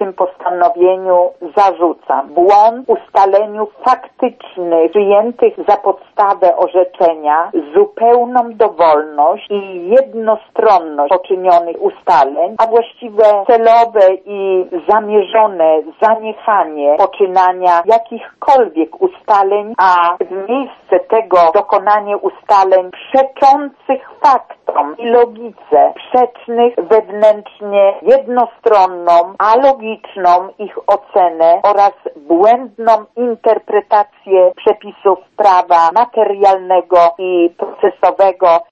tym postanowieniu zarzucam błąd ustaleniu faktycznych, przyjętych za podstawę orzeczenia, zupełną dowolność i jednostronność poczynionych ustaleń, a właściwe celowe i zamierzone zaniechanie poczynania jakichkolwiek ustaleń, a w miejsce tego dokonanie ustaleń przeczących faktom i logice, sprzecznych wewnętrznie jednostronną, alogiczną ich ocenę oraz błędną interpretację przepisów prawa materialnego i procesowego